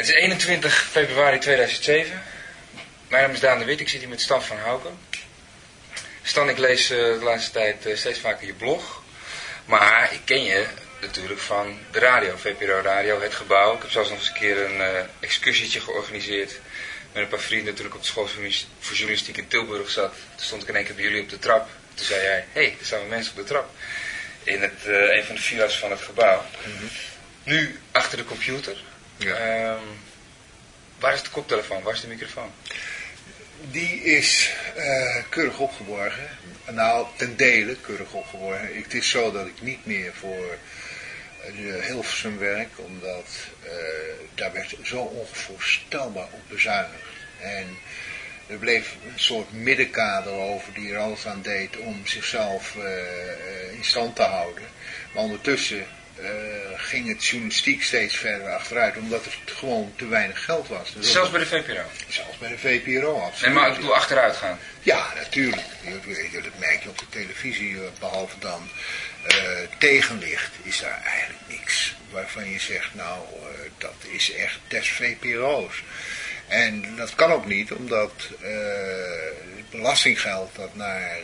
Het is 21 februari 2007. Mijn naam is Daan de Wit, ik zit hier met Stan van Houken. Stan, ik lees de laatste tijd steeds vaker je blog. Maar ik ken je natuurlijk van de radio, VPRO Radio, Het Gebouw. Ik heb zelfs nog eens een keer een excursietje georganiseerd met een paar vrienden toen ik op de school voor journalistiek in Tilburg zat. Toen stond ik in één keer bij jullie op de trap. Toen zei jij, hé, er staan mensen op de trap. In een van de villa's van het gebouw. Mm-hmm. Nu achter de computer. Ja. Waar is de koptelefoon? Waar is de microfoon? Die is keurig opgeborgen. Nou, ten dele keurig opgeborgen. Het is zo dat ik niet meer voor Hilversum werk, omdat daar werd zo onvoorstelbaar op bezuinigd. En er bleef een soort middenkader over die er alles aan deed om zichzelf in stand te houden. Maar ondertussen ging het journalistiek steeds verder achteruit, omdat er gewoon te weinig geld was. Dus zelfs bij de VPRO? Zelfs bij de VPRO, absoluut. En maar ik bedoel achteruit gaan? Ja, natuurlijk. Dat merk je op de televisie, behalve dan tegenlicht is daar eigenlijk niks waarvan je zegt, nou, dat is echt des VPRO's. En dat kan ook niet, omdat het belastinggeld dat naar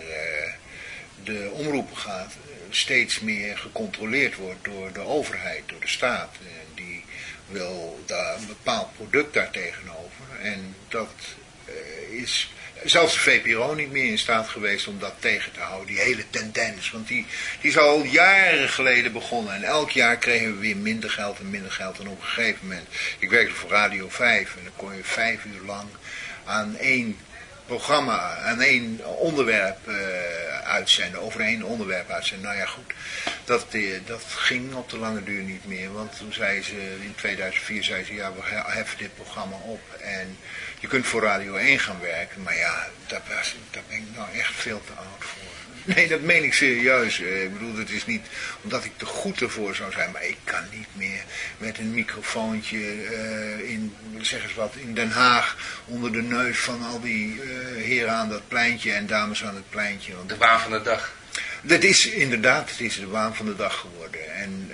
de omroepen gaat steeds meer gecontroleerd wordt door de overheid, door de staat. Die wil daar een bepaald product daar tegenover. En dat is zelfs de VPRO niet meer in staat geweest om dat tegen te houden. Die hele tendens. Want die is al jaren geleden begonnen. En elk jaar kregen we weer minder geld en minder geld. En op een gegeven moment, ik werkte voor Radio 5. En dan kon je 5 uur lang aan één programma, aan één onderwerp uitzenden, over één onderwerp uitzenden. Nou ja, goed, dat ging op de lange duur niet meer, want toen zei ze, in 2004 zei ze, ja, we heffen dit programma op en je kunt voor Radio 1 gaan werken, maar ja, daar ben ik nou echt veel te oud voor. Nee, dat meen ik serieus. Ik bedoel, het is niet omdat ik te goed ervoor zou zijn, maar ik kan niet meer met een microfoontje zeg eens wat, in Den Haag onder de neus van al die heren aan dat pleintje en dames aan het pleintje. De waan van de dag. Dat is inderdaad, het is de waan van de dag geworden. En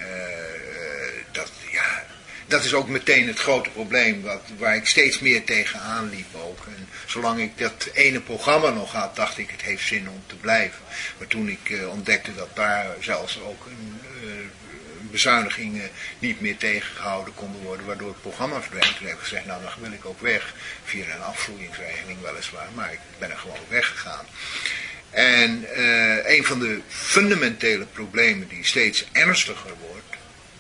dat is ook meteen het grote probleem waar ik steeds meer tegenaan liep ook. En zolang ik dat ene programma nog had, dacht ik het heeft zin om te blijven. Maar toen ik ontdekte dat daar zelfs ook bezuinigingen niet meer tegengehouden konden worden, waardoor het programma verdween, toen heb ik gezegd, nou dan wil ik ook weg. Via een afvloeingsregeling weliswaar, maar ik ben er gewoon weggegaan. En een van de fundamentele problemen die steeds ernstiger wordt,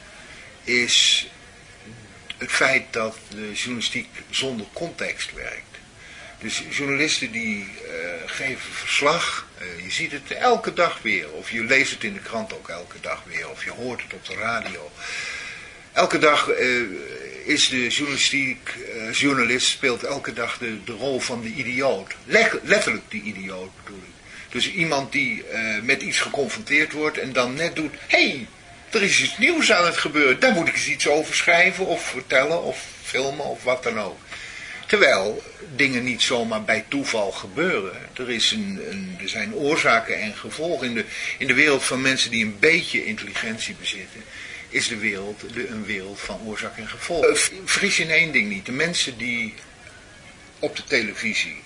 is het feit dat de journalistiek zonder context werkt. Dus journalisten die geven verslag, je ziet het elke dag weer, of je leest het in de krant ook elke dag weer, of je hoort het op de radio. Elke dag is de journalist speelt elke dag de rol van de idioot. Letterlijk die idioot bedoel ik. Dus iemand die met iets geconfronteerd wordt en dan net doet, hey, er is iets nieuws aan het gebeuren, daar moet ik eens iets over schrijven of vertellen of filmen of wat dan ook. Terwijl dingen niet zomaar bij toeval gebeuren. Er zijn oorzaken en gevolgen. In de wereld van mensen die een beetje intelligentie bezitten, is de wereld een wereld van oorzaak en gevolg. Vergis je in één ding niet. De mensen die op de televisie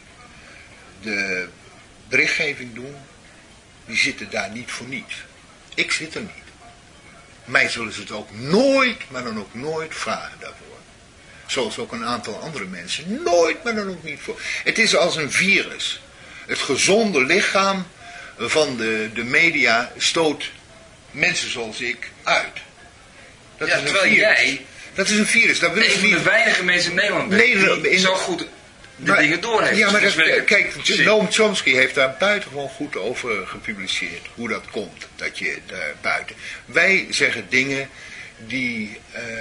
de berichtgeving doen, die zitten daar niet voor niets. Ik zit er niet. Mij zullen ze het ook nooit, maar dan ook nooit vragen daarvoor. Zoals ook een aantal andere mensen. Nooit, maar dan ook niet voor. Het is als een virus. Het gezonde lichaam van de media stoot mensen zoals ik uit. Dat is een terwijl virus. Jij... Dat is een virus. Dat wil een van de weinige mensen in Nederland die zo goed de dingen door heeft. Ja, maar kijk, Noam Chomsky heeft daar buitengewoon goed over gepubliceerd. Hoe dat komt, dat je daar buiten... Wij zeggen dingen die,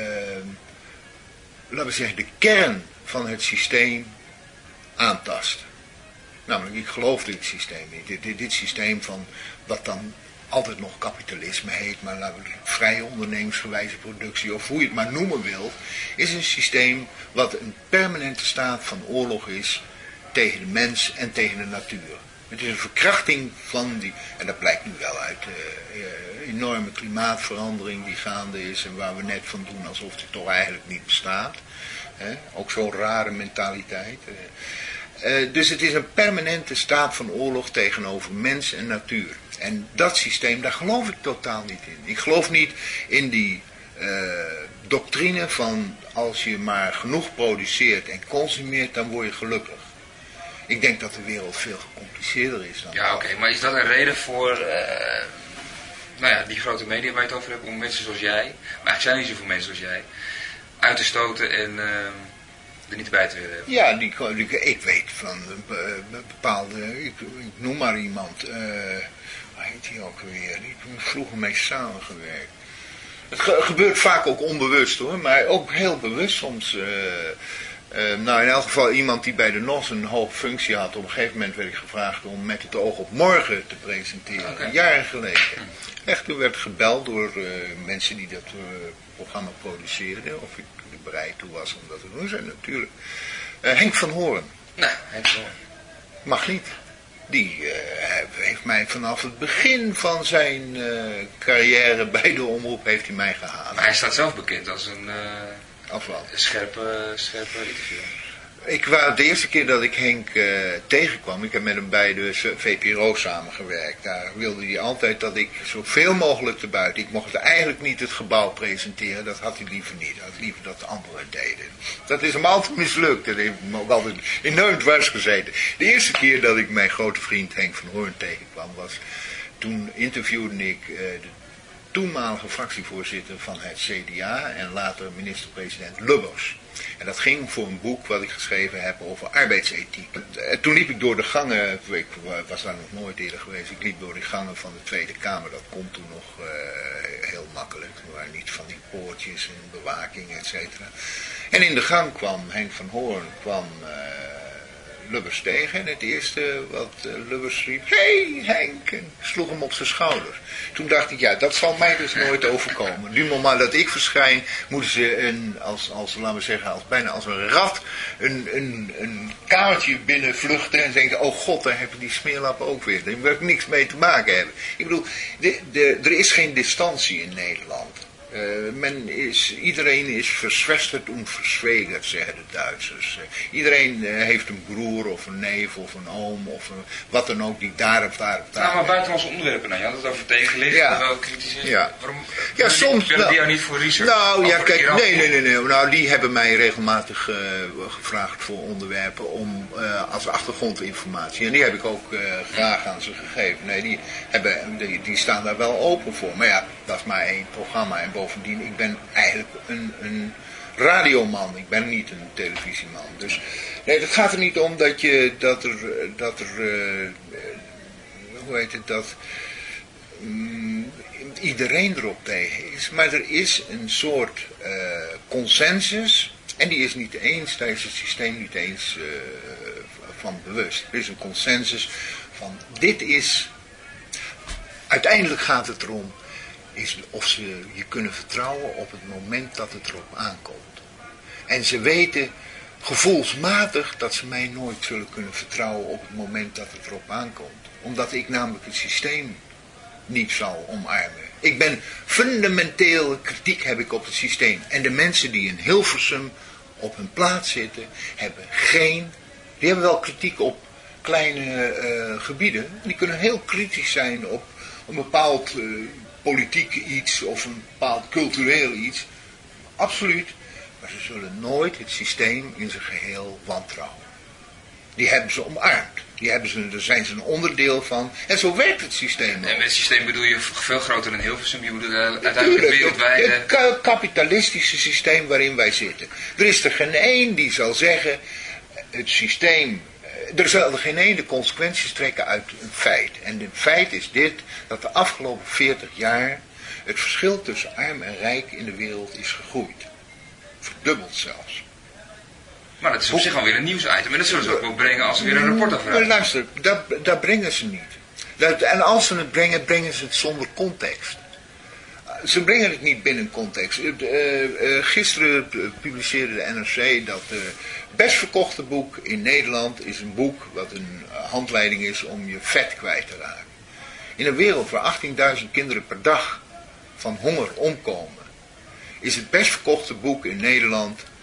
laten we zeggen, de kern van het systeem aantasten. Namelijk, ik geloof dit systeem niet. Dit systeem van wat dan altijd nog kapitalisme heet, maar laten we vrije ondernemingsgewijze productie, of hoe je het maar noemen wilt, is een systeem wat een permanente staat van oorlog is tegen de mens en tegen de natuur. Het is een verkrachting van die, en dat blijkt nu wel uit de enorme klimaatverandering die gaande is en waar we net van doen alsof die toch eigenlijk niet bestaat. Hè? Ook zo'n rare mentaliteit. Dus het is een permanente staat van oorlog tegenover mens en natuur. En dat systeem, daar geloof ik totaal niet in. Ik geloof niet in die doctrine van als je maar genoeg produceert en consumeert, dan word je gelukkig. Ik denk dat de wereld veel gecompliceerder is dan Ja, oké. Maar is dat een reden voor die grote media waar je het over hebt, om mensen zoals jij, maar eigenlijk zijn er niet zoveel mensen zoals jij, uit te stoten en er niet bij te willen hebben? Ja, ik weet van bepaalde, ik noem maar iemand, hoe heet die ook alweer, die heb vroeger mee samengewerkt. Het gebeurt vaak ook onbewust hoor, maar ook heel bewust soms. In elk geval iemand die bij de NOS een hoge functie had. Op een gegeven moment werd ik gevraagd om Met het oog op morgen te presenteren. Okay. Jaren geleden. Echt, toen werd gebeld door mensen die dat programma produceerden. Of ik er bereid toe was om dat te doen. En natuurlijk Henk van Hoorn. Nou, Henk van Hoorn. Mag niet. Die heeft mij vanaf het begin van zijn carrière bij de omroep heeft hij mij gehaald. Maar hij staat zelf bekend als een scherpe interview. De eerste keer dat ik Henk tegenkwam, ik heb met hem bij de VPRO samengewerkt. Daar wilde hij altijd dat ik zoveel mogelijk te buiten. Ik mocht eigenlijk niet het gebouw presenteren, dat had hij liever niet. Hij had liever dat de anderen deden. Dat is hem altijd mislukt, dat heeft hem ook altijd enorm dwars gezeten. De eerste keer dat ik mijn grote vriend Henk van Hoorn tegenkwam was, toen interviewde ik de toenmalige fractievoorzitter van het CDA en later minister-president Lubbers. En dat ging voor een boek wat ik geschreven heb over arbeidsethiek. Toen liep ik door de gangen, ik was daar nog nooit eerder geweest, ik liep door de gangen van de Tweede Kamer. Dat kon toen nog heel makkelijk, er waren niet van die poortjes en bewaking, et cetera. En in de gang kwam Henk van Hoorn, Lubbers tegen en het eerste wat Lubbers riep, hey Henk, en sloeg hem op zijn schouder. Toen dacht ik, ja, dat zal mij dus nooit overkomen. Nu moment dat ik verschijn, moeten ze laten we zeggen, bijna als een rat een kamertje binnen vluchten en denken, oh god, daar hebben die smeerlappen ook weer. Daar wil ik niks mee te maken hebben. Ik bedoel, er is geen distantie in Nederland. Iedereen is verschwesterd en verzwegerd, zeggen de Duitsers. Iedereen heeft een broer of een neef of een oom of wat dan ook die daar of daar. Nou, maar buitenlandse onderwerpen, nou, je had het over tegenlicht, wel kritisch. Ja. Waarom soms willen die jou niet voor research? Nou, ja, kijk, nee. Nou, die hebben mij regelmatig gevraagd voor onderwerpen als achtergrondinformatie. En die heb ik ook graag aan ze gegeven. Nee, die staan daar wel open voor. Maar ja, dat is maar één programma. En bovendien, ik ben eigenlijk een radioman. Ik ben niet een televisieman. Dus nee, het gaat er niet om dat iedereen erop tegen is. Maar er is een soort consensus. En die is niet eens, daar is het systeem niet eens van bewust. Er is een consensus van, dit is, uiteindelijk gaat het erom, is of ze je kunnen vertrouwen op het moment dat het erop aankomt. En ze weten gevoelsmatig dat ze mij nooit zullen kunnen vertrouwen op het moment dat het erop aankomt. Omdat ik namelijk het systeem niet zal omarmen. Ik ben fundamenteel kritiek heb ik op het systeem. En de mensen die in Hilversum op hun plaats zitten, die hebben wel kritiek op kleine gebieden. Die kunnen heel kritisch zijn op een bepaald politiek iets of een bepaald cultureel iets. Absoluut. Maar ze zullen nooit het systeem in zijn geheel wantrouwen. Die hebben ze omarmd. Daar zijn ze een onderdeel van. En zo werkt het systeem ook. En met het systeem bedoel je veel groter dan Hilversum. Je bedoelt uiteindelijk wereldwijd. Het kapitalistische systeem waarin wij zitten. Er is er geen één die zal zeggen, het systeem, er zal er geen één de consequenties trekken uit een feit. En het feit is dit, dat de afgelopen 40 jaar het verschil tussen arm en rijk in de wereld is gegroeid. Verdubbeld zelfs. Maar dat is op zich alweer een nieuwsitem. En dat zullen ze ook wel brengen als ze weer een rapport over hebben. Maar luister, dat brengen ze niet. En als ze het brengen, brengen ze het zonder context. Ze brengen het niet binnen context. Gisteren publiceerde de NRC dat het best verkochte boek in Nederland is een boek wat een handleiding is om je vet kwijt te raken. In een wereld waar 18.000 kinderen per dag van honger omkomen, is het best verkochte boek in Nederland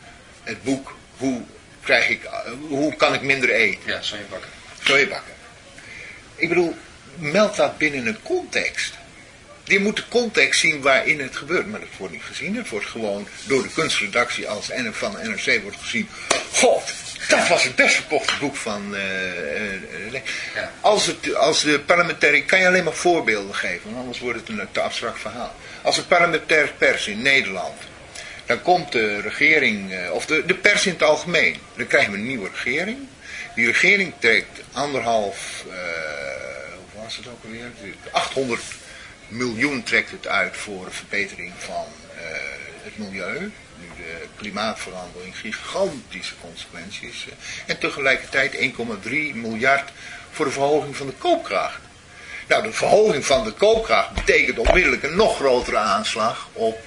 het boek hoe kan ik minder eten? Ja, sojabakken. Sojabakken. Ik bedoel, meld dat binnen een context. Je moet de context zien waarin het gebeurt. Maar dat wordt niet gezien. Het wordt gewoon door de kunstredactie van NRC wordt gezien. God, dat was het best verkochte boek van... Ja. Als de parlementaire... Ik kan je alleen maar voorbeelden geven. Want anders wordt het een te abstract verhaal. Als de parlementaire pers in Nederland... Dan komt de regering... Of de pers in het algemeen. Dan krijgen we een nieuwe regering. Die regering trekt 1,5... hoe was het ook alweer? 800 miljoen trekt het uit voor de verbetering van het milieu. Nu de klimaatverandering gigantische consequenties. En tegelijkertijd 1,3 miljard voor de verhoging van de koopkracht. Nou, de verhoging van de koopkracht betekent onmiddellijk een nog grotere aanslag op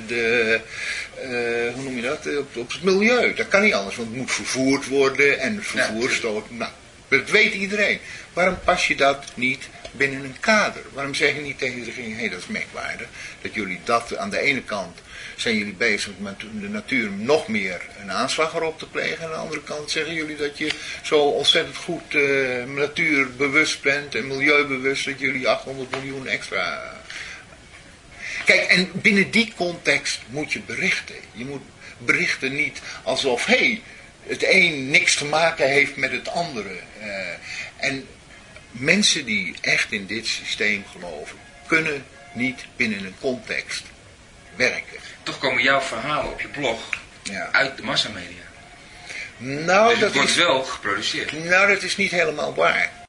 hoe noem je dat? Op het milieu. Dat kan niet anders, want het moet vervoerd worden en het vervoer stoot. Nou, dat weet iedereen. Waarom pas je dat niet binnen een kader? Waarom zeg je niet tegen de regering, hé, dat is merkwaardig, dat jullie dat aan de ene kant zijn jullie bezig met de natuur nog meer een aanslag erop te plegen. En aan de andere kant zeggen jullie dat je zo ontzettend goed natuurbewust bent en milieubewust, dat jullie 800 miljoen extra... Kijk, en binnen die context moet je berichten. Je moet berichten niet alsof, het een niks te maken heeft met het andere. En mensen die echt in dit systeem geloven, kunnen niet binnen een context werken. Toch komen jouw verhalen op je blog uit de massamedia. Nou, dus het wordt wel geproduceerd. Nou, dat is niet helemaal waar.